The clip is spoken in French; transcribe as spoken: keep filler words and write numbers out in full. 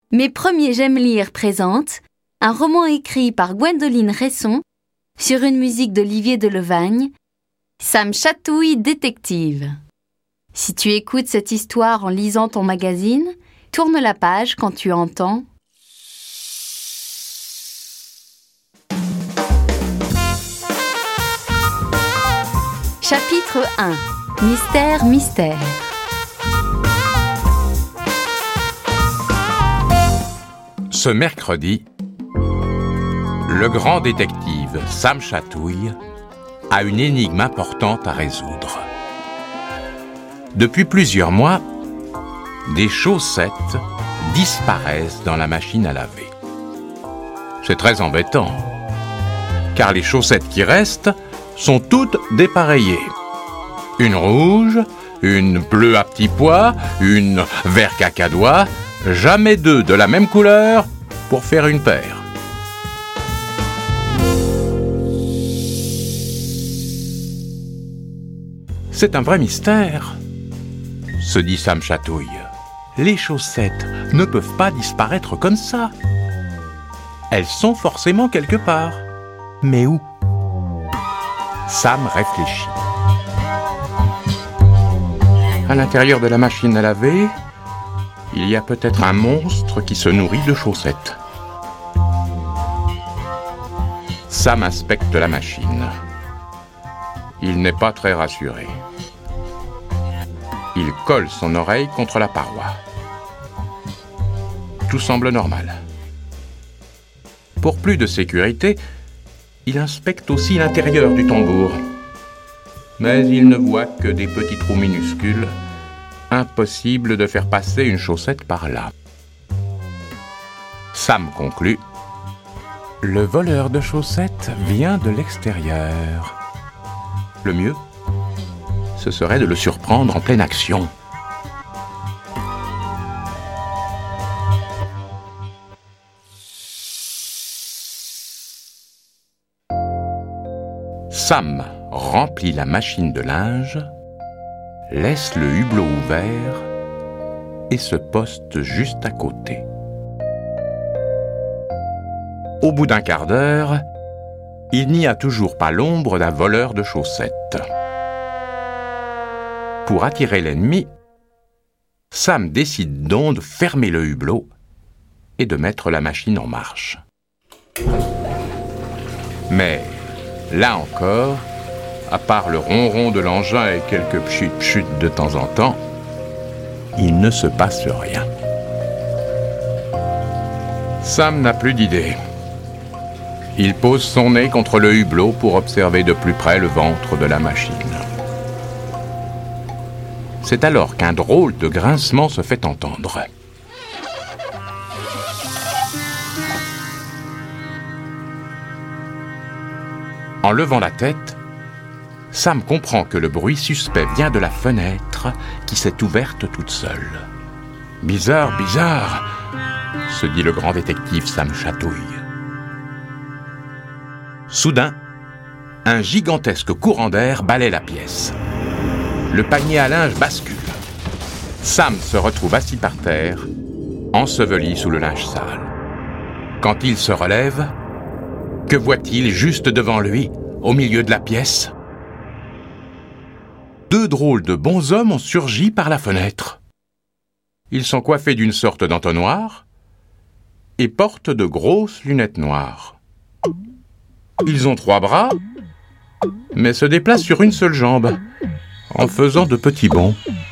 Mes premiers J'aime lire présente un roman écrit par Gwendoline Resson sur une musique d'Olivier Delevagne, Sam Chatouille détective. Si tu écoutes cette histoire en lisant ton magazine, tourne la page quand tu entends Chapitre un. Mystère, mystère. Ce mercredi, le grand détective Sam Chatouille a une énigme importante à résoudre. Depuis plusieurs mois, des chaussettes disparaissent dans la machine à laver. C'est très embêtant, car les chaussettes qui restent sont toutes dépareillées. Une rouge, une bleue à petits pois, une vert cacadois, jamais deux de la même couleur pour faire une paire. C'est un vrai mystère, se dit Sam Chatouille. Les chaussettes ne peuvent pas disparaître comme ça. Elles sont forcément quelque part. Mais où ? Sam réfléchit. À l'intérieur de la machine à laver, il y a peut-être un monstre qui se nourrit de chaussettes. Sam inspecte la machine. Il n'est pas très rassuré. Il colle son oreille contre la paroi. Tout semble normal. Pour plus de sécurité, il inspecte aussi l'intérieur du tambour. Mais il ne voit que des petits trous minuscules. Impossible de faire passer une chaussette par là. Sam conclut. Le voleur de chaussettes vient de l'extérieur. Le mieux, ce serait de le surprendre en pleine action. Sam remplit la machine de linge, laisse le hublot ouvert et se poste juste à côté. Au bout d'un quart d'heure, il n'y a toujours pas l'ombre d'un voleur de chaussettes. Pour attirer l'ennemi, Sam décide donc de fermer le hublot et de mettre la machine en marche. Mais, là encore, à part le ronron de l'engin et quelques pchut-pchut de temps en temps, il ne se passe rien. Sam n'a plus d'idée. Il pose son nez contre le hublot pour observer de plus près le ventre de la machine. C'est alors qu'un drôle de grincement se fait entendre. En levant la tête, Sam comprend que le bruit suspect vient de la fenêtre qui s'est ouverte toute seule. « Bizarre, bizarre !» se dit le grand détective Sam Chatouille. Soudain, un gigantesque courant d'air balaie la pièce. Le panier à linge bascule. Sam se retrouve assis par terre, enseveli sous le linge sale. Quand il se relève, que voit-il juste devant lui, au milieu de la pièce ? Deux drôles de bonshommes ont surgi par la fenêtre. Ils sont coiffés d'une sorte d'entonnoir et portent de grosses lunettes noires. Ils ont trois bras, mais se déplacent sur une seule jambe, en faisant de petits bonds.